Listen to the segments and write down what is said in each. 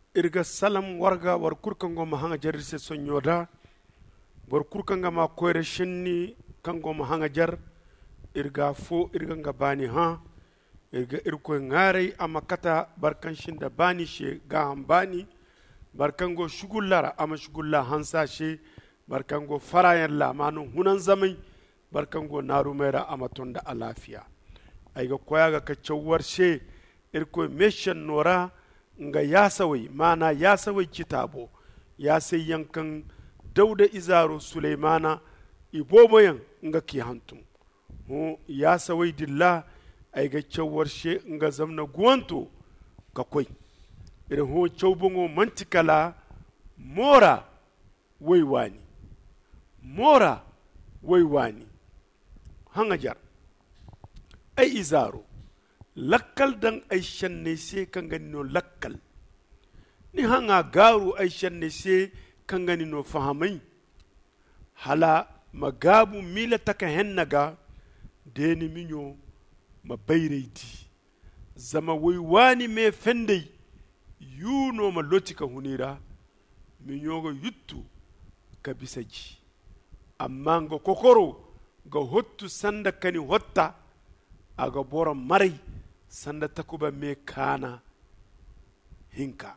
irga salam warga war kurkango ma hanga jar se sonyoda war kurkanga ma koyre shenni kango ma hanga jar irga fo irga nga bani ha irga irko ngare amakata barkan shinda bani she ga bani barkango shugullara ama shugulla hansa she barkango farayan la manu hunan zamai barkango narumera ama tonda alafiya aiga koyaga ka cawar she irko meshan nora nga yasawai mana yasawai kitabo ya sai yankan dauda izaro sulaimana iboboyan nga ki hantum ho yasawai dilla aiga cawar she nga zamna guwanto ka koi irin ho cawbongo mantikala mora waiwani mora waiwani hanga jar ai izaro lakkal dan ai shanne se kan gani no lakkal ni hanga garu ai shanne se kan gani no fahamai hala magabu mila taka hennaga deni minyo ma bayreidi zama waiwani me fendai yuno ma lotika hunira minyo go yuttu ka bisaji amma ga kokoro ga hottu sanda kani hotta aga bora marai sanda takuba me kana hinka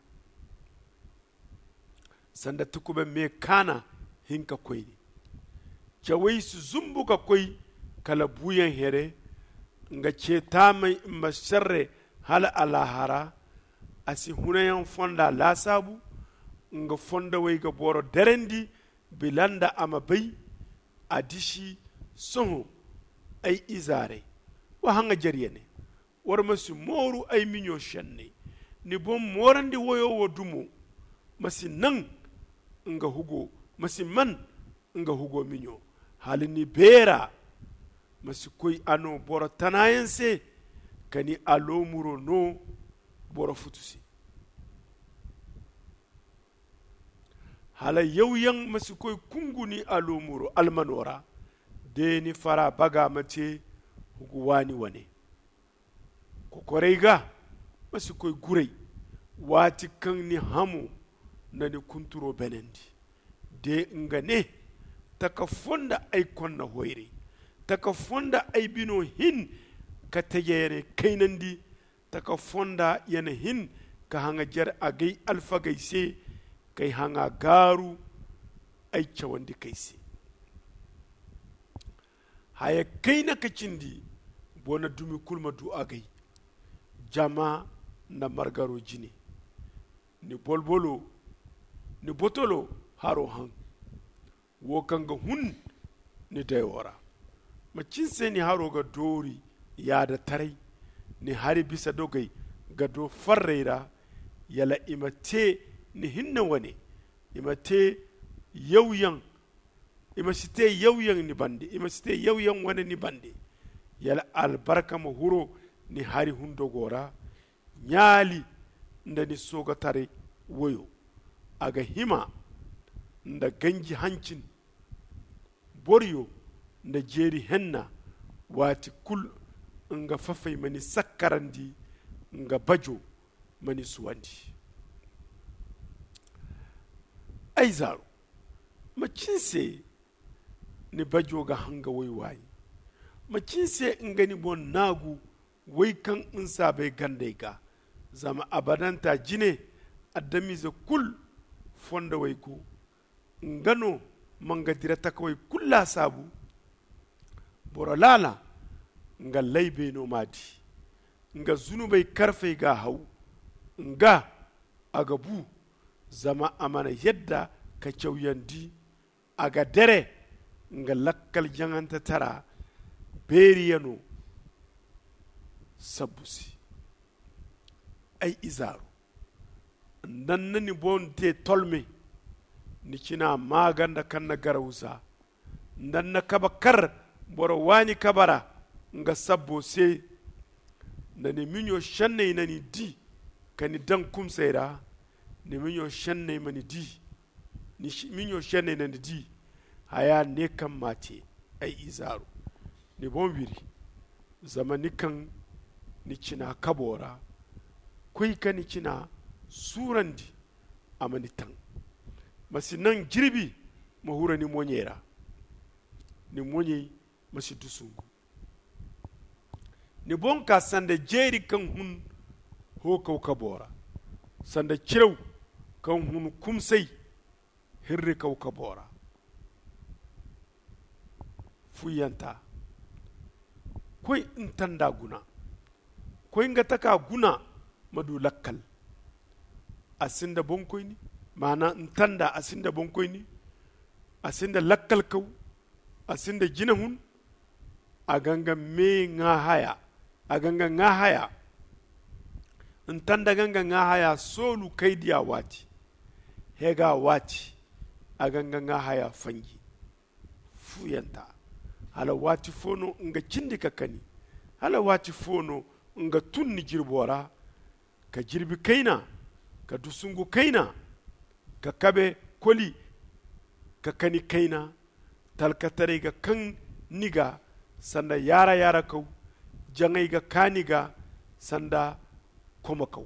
sanda takuba me kana hinka koyni jawai su zumbuka koy kala buyan here nga ceta mai masharre hala alahara asi hunayan fonda la sabu nga fonda way ga boro derendi bilanda ama bay adishi soho ay izare wa hanga jariyene war masu moru ay minyo shanne ni bom morandi woyo wodumo masi nan nga hugo masi man nga hugo minyo halini bera masi koy ano boro tanayense kani alomuro no boro futusi hala yauyan masu koy kunguni alomuro almanora deni fara baga mace hugu wani wane kokorega masu koy gurai wati kan ni hamu na ni kunturo benendi de ngane taka fonda ay konna hoyre taka fonda ay bino hin ka tayere kainandi taka fonda yana hin ka hanga jar agay alfa gaise kai hanga garu ay cawandi kaise haya kaina kacindi bona dumi kulma du agay jama na margaro jini ni bolbolo ni botolo haro hang wo kanga hun ni dayora macin sai ni haro ga dori ya da tarai ni hari bisa dogai ga do farreira yala imate ni hinna wane imate yauyan imasite yauyan ni bande imasite yauyan wane ni bande yala albarka ma huro ni hari hundo gora nyali nda ni soga tare woyo aga hima nda ganji hancin boryo nda jeri henna wati kul nga fafai mani sakkarandi nga bajo mani suwandi ay zaro macinse ni bajo ga hanga waiwayi macinse ngani bon nagu wai kan insa bai gande ga zama abadanta jine addamize kul fonda wai ko ngano manga dirata kawai kulla sabu borolala nga laibe no madi nga zunubai karfe ga hau nga agabu zama amana yadda ka cauyandi aga dere nga lakkal janganta tara beriyano sabusi ay izaru nannani bonte tolme ni kina maganda kanna garawusa ndanna kabakar boro wani kabara nga sabbo se nani minyo shanne nani di kani dan kumsera ni minyo shanne mani di ni minyo shanne nani di haya ne kan mate ai izaru ni bonbiri zamani kan ni cina kabora koi kan ni cina surandi amani tan masi nan jirbi mahura ni monyera ni monye masi dusungu ni bonka sanda jeri kan hun ho ka bora sanda cirew kan hun kumsai hirri ka bora fuyanta koy intanda guna koy ngata guna madu lakkal asinda bonkoyni mana intanda asinda bonkoyni asinda lakkal kaw asinda jina hun aganga me nga haya aganga nga haya intanda ganga nga haya solu kaidiya wati hega wati aganga nga haya fangi fuyanta hala wati fono nga cindi kakani hala wati fono nga tunni jirbora ka jirbi kaina ka dusungu kaina ka kabe koli ka kani kaina talkatare ga kan niga sanda yara kau jangai ga kaniga sanda koma kau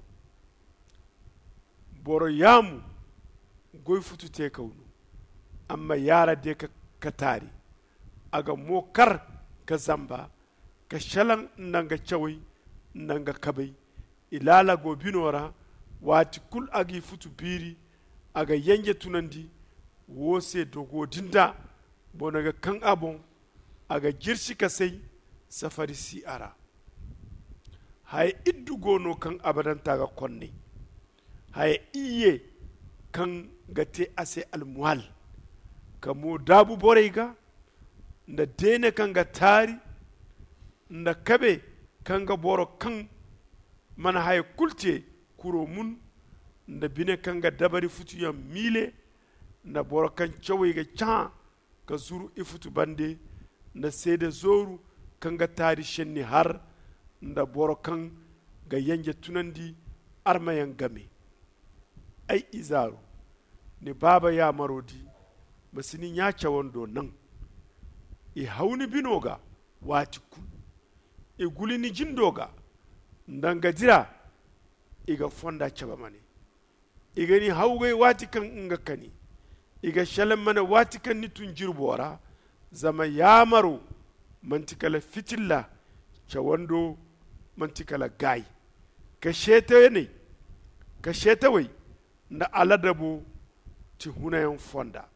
boro yamu goy futu te kaunu amma yara de ka katari aga mokar ka zamba ka shalan nanga chawai nanga kabai ilala go binora wati kul agi futu biri aga yanje tunandi wose dogo dinda bonaga kan abon aga jirsi ka sai safari si ara hay iddu gono kan abadan taga konne hay iye kan gate ase almuhal kamo dabu boreyga nda dene kanga tari nda kabe kanga boro kan mana hay kulte kuro mun nda bine kanga dabari futu ya mile nda boro kan chaweyga cha ka zuru ifutu bande nda sede zoru kanga tari shenni har nda boro kan ga yanje tunandi armayan game ai izaru ni baba ya marodi masini nya wondo nan e hawni binoga wati ku e gulini jindoga ndanga dira iga fonda chaba mane igani hawgay wati kan nga kani iga shalam mana wati kan ni tun jirbora zama yamaro mantikala fitilla chawando mantikala gai ka shete ne ka shete wai nda aladabo ti hunayen fonda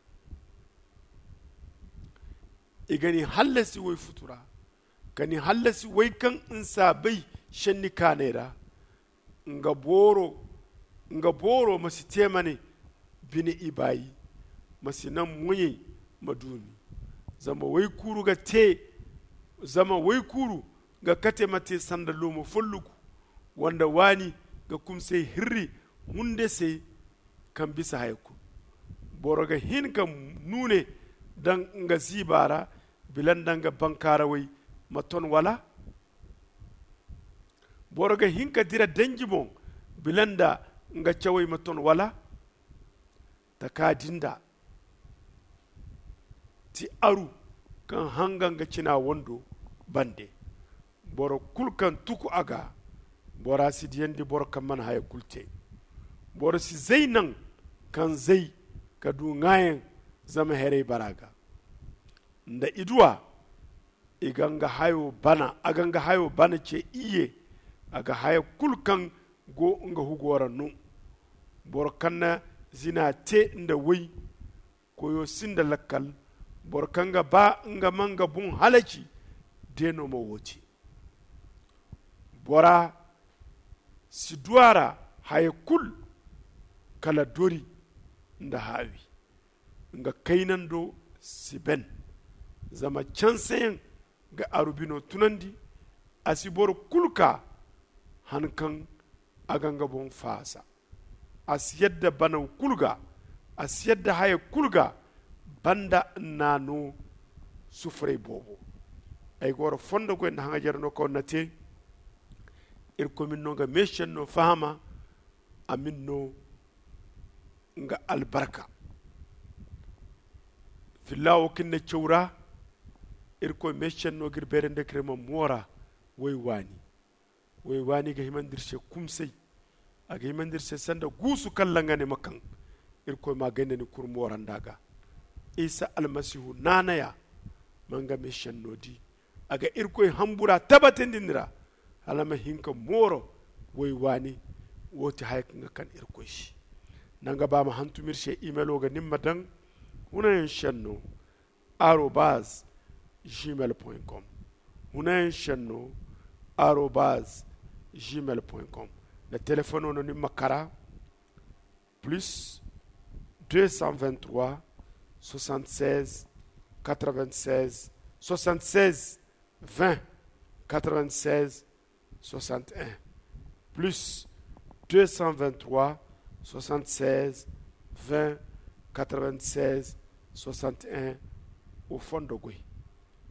igani hallasi wai futura kani hallasi wai kan insa bai shanni kanera nga boro masi temane bini ibayi masi nan munyi maduni zama wai kuru ga te zama wai kuru ga kate mate sanda lomo folluku wanda wani ga kumse hirri hunde sai kan bisa haiku boro ga hin kan nune dan nga zibara bilan danga bankara wai maton wala boro ga hin ka dira danjimo bilanda nga chawai maton wala takadinda ti aru kan hanga nga cina wondo bande boro kulkan tuku aga bora si diyendi boro kan man haya kulte boro si zainan kan zai ka du ngayen zama here baraga nda idua iganga hayo bana ce iye aga haya kulkan go nga hugora nu boro kanna zina te nda wai koyo sinda lakkal boro kanga ba nga manga bun halaki deno mawoti bora si duwara haya kul kala dori nda hawi nga kainan do si ben zama cansayen ga arubino tunandi asibor kulka hankan aganga bon fasa asiyadda banan kulga asiyadda haya kulga banda nano sufre bobo ay goro fondo ko en hanga jarno ko nate ir komin no ga meshen no fahama amin no nga albarka fillawo kinne chawra ir ko meshen no gir berende krema mora way wani ga himandirse kumsai aga himandirse sanda gusu kallanga ne makan irko magende ni kurmoran daga isa almasihu nanaya manga me shannodi aga irko hambura tabatindinira alama hinka moro woy wani woti hayka kan irko shi nanga ba ma hantumir she email ga nimma dan hunayen shanno @gmail.com hunayen shanno @gmail.com le téléphone on ni makara plus 223 76 96 76 20 96 61 plus 223 76 20 96 61 au fond de Gouy.